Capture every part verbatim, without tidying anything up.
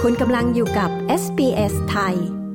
คุณกำลังอยู่กับ เอส บี เอส ไทย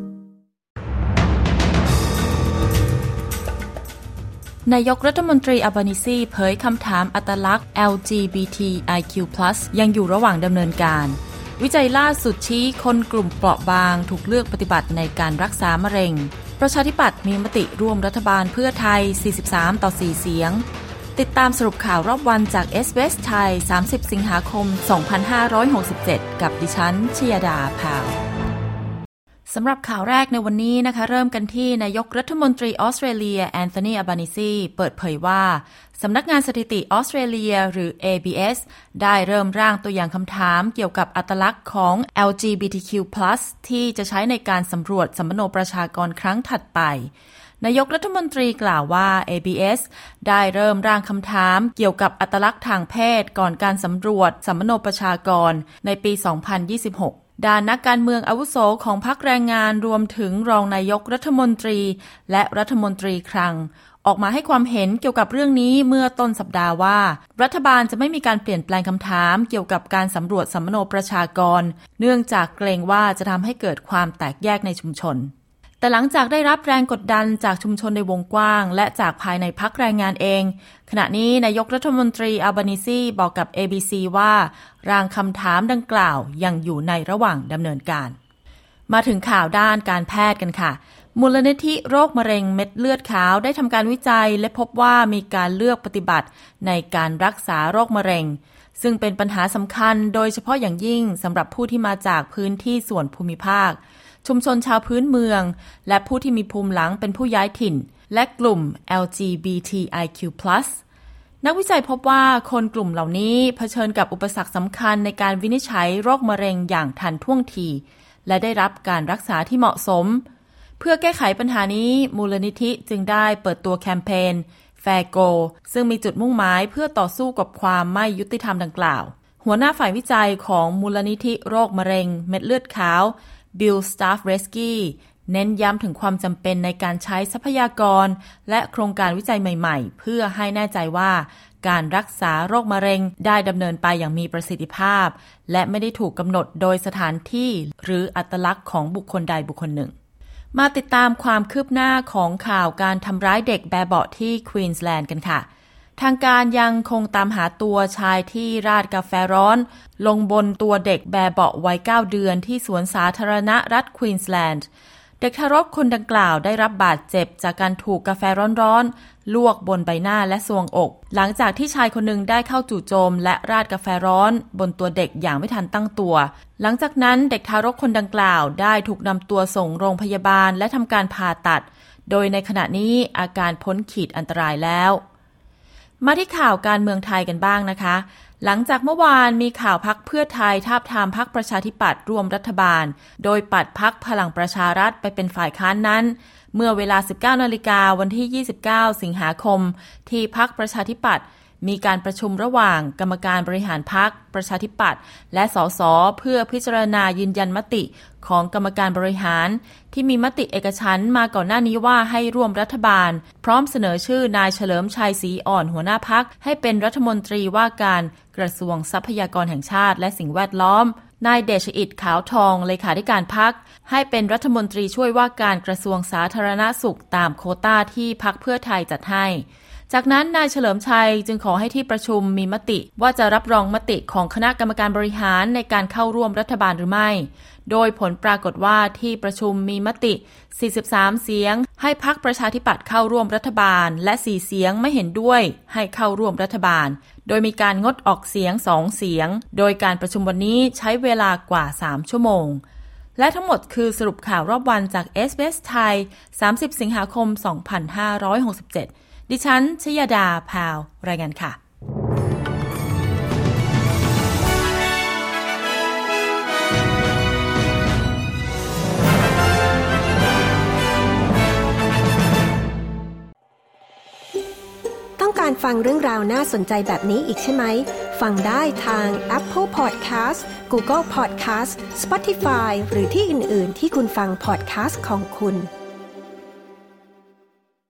นายกรัฐมนตรีอัลบานิซีเผยคำถามอัตลักษณ์ แอล จี บี ที ไอ คิว พลัส ยังอยู่ระหว่างดำเนินการวิจัยล่าสุดชี้คนกลุ่มเปราะบางถูกเลือกปฏิบัติในการรักษามะเร็งประชาธิปัตย์มีมติร่วมรัฐบาลเพื่อไทยสี่สิบสามต่อสี่เสียงติดตามสรุปข่าวรอบวันจาก เอส บี เอส ไทยสามสิบสิงหาคมสองพันห้าร้อยหกสิบเจ็ดกับดิฉันชยดาพาวสำหรับข่าวแรกในวันนี้นะคะเริ่มกันที่นายกรัฐมนตรีออสเตรเลียแอนโทนี อัลบานิซีเปิดเผยว่าสำนักงานสถิติออสเตรเลียหรือ เอ บี เอส ได้เริ่มร่างตัวอย่างคำถามเกี่ยวกับอัตลักษณ์ของ แอล จี บี ที คิว พลัส ที่จะใช้ในการสำรวจสัมมโนประชากรครั้งถัดไปนายกรัฐมนตรีกล่าวว่า เอ บี เอส ได้เริ่มร่างคำถามเกี่ยวกับอัตลักษณ์ทางเพศก่อนการสำรวจสัมมโนประชากรในปี สองพันยี่สิบหกด้านนักการเมืองอาวุโสของพรรคแรงงานรวมถึงรองนายกรัฐมนตรีและรัฐมนตรีคลังออกมาให้ความเห็นเกี่ยวกับเรื่องนี้เมื่อต้นสัปดาห์ว่ารัฐบาลจะไม่มีการเปลี่ยนแปลงคำถามเกี่ยวกับการสำรวจสัมมโนประชากรเนื่องจากเกรงว่าจะทำให้เกิดความแตกแยกในชุมชนแต่หลังจากได้รับแรงกดดันจากชุมชนในวงกว้างและจากภายในพรรคแรงงานเองขณะนี้นายกรัฐมนตรีอัลบานิซีบอกกับ เอ บี ซี ว่าร่างคำถามดังกล่าวยังอยู่ในระหว่างดำเนินการมาถึงข่าวด้านการแพทย์กันค่ะมูลนิธิโรคมะเร็งเม็ดเลือดขาวได้ทำการวิจัยและพบว่ามีการเลือกปฏิบัติในการรักษาโรคมะเร็งซึ่งเป็นปัญหาสำคัญโดยเฉพาะอย่างยิ่งสำหรับผู้ที่มาจากพื้นที่ส่วนภูมิภาคชุมชนชาวพื้นเมืองและผู้ที่มีภูมิหลังเป็นผู้ย้ายถิ่นและกลุ่ม แอล จี บี ที ไอ คิว พลัส นักวิจัยพบว่าคนกลุ่มเหล่านี้เผชิญกับอุปสรรคสำคัญในการวินิจฉัยโรคมะเร็งอย่างทันท่วงทีและได้รับการรักษาที่เหมาะสมเพื่อแก้ไขปัญหานี้มูลนิธิจึงได้เปิดตัวแคมเปญ Fair Go ซึ่งมีจุดมุ่งหมายเพื่อต่อสู้กับความไม่ยุติธรรมดังกล่าวหัวหน้าฝ่ายวิจัยของมูลนิธิโรคมะเร็งเม็ดเลือดขาวบิล สตาฟเรสกี้เน้นย้ำถึงความจำเป็นในการใช้ทรัพยากรและโครงการวิจัยใหม่ๆเพื่อให้แน่ใจว่าการรักษาโรคมะเร็งได้ดำเนินไปอย่างมีประสิทธิภาพและไม่ได้ถูกกำหนดโดยสถานที่หรืออัตลักษณ์ของบุคคลใดบุคคลหนึ่งมาติดตามความคืบหน้าของข่าวการทำร้ายเด็กแบเบาะที่ควีนส์แลนด์กันค่ะทางการยังคงตามหาตัวชายที่ราดกาแฟร้อนลงบนตัวเด็กแบเบาะวัยเก้าเดือนที่สวนสาธารณะรัฐควีนส์แลนด์เด็กทารกคนดังกล่าวได้รับบาดเจ็บจากการถูกกาแฟร้อนๆลวกบนใบหน้าและทรวงอกหลังจากที่ชายคนหนึ่งได้เข้าจู่โจมและราดกาแฟร้อนบนตัวเด็กอย่างไม่ทันตั้งตัวหลังจากนั้นเด็กทารกคนดังกล่าวได้ถูกนำตัวส่งโรงพยาบาลและทำการผ่าตัดโดยในขณะนี้อาการพ้นขีดอันตรายแล้วมาที่ข่าวการเมืองไทยกันบ้างนะคะหลังจากเมื่อวานมีข่าวพรรคเพื่อไทยทาบทามพรรคประชาธิปัตย์ร่วมรัฐบาลโดยปัดพรรคพลังประชารัฐไปเป็นฝ่ายค้านนั้นเมื่อเวลา สิบเก้านาฬิกาวันที่ยี่สิบเก้าสิงหาคมที่พรรคประชาธิปัตย์มีการประชุมระหว่างกรรมการบริหารพรรคประชาธิปัตย์และสสเพื่อพิจารณายืนยันมติของกรรมการบริหารที่มีมติเอกฉันท์มาก่อนหน้านี้ว่าให้ร่วมรัฐบาลพร้อมเสนอชื่อนายเฉลิมชัยศรีอ่อนหัวหน้าพรรคให้เป็นรัฐมนตรีว่าการกระทรวงทรัพยากรแห่งชาติและสิ่งแวดล้อมนายเดชอิทธิ์ขาวทองเลขาธิการพรรคให้เป็นรัฐมนตรีช่วยว่าการกระทรวงสาธารณสุขตามโควต้าที่พรรคเพื่อไทยจัดให้จากนั้นนายเฉลิมชัยจึงขอให้ที่ประชุมมีมติว่าจะรับรองมติของคณะกรรมการบริหารในการเข้าร่วมรัฐบาลหรือไม่โดยผลปรากฏว่าที่ประชุมมีมติสี่สิบสามเสียงให้พรรคประชาธิปัตย์เข้าร่วมรัฐบาลและสี่เสียงไม่เห็นด้วยให้เข้าร่วมรัฐบาลโดยมีการงดออกเสียงสองเสียงโดยการประชุมวันนี้ใช้เวลากว่าสามชั่วโมงและทั้งหมดคือสรุปข่าวรอบวันจาก เอส บี เอส ไทยสามสิบสิงหาคมสองพันห้าร้อยหกสิบเจ็ดดิฉันชยดาพาวรายงานค่ะต้องการฟังเรื่องราวน่าสนใจแบบนี้อีกใช่ไหมฟังได้ทาง Apple Podcast Google Podcast Spotify หรือที่อื่นๆที่คุณฟัง podcast ของคุณ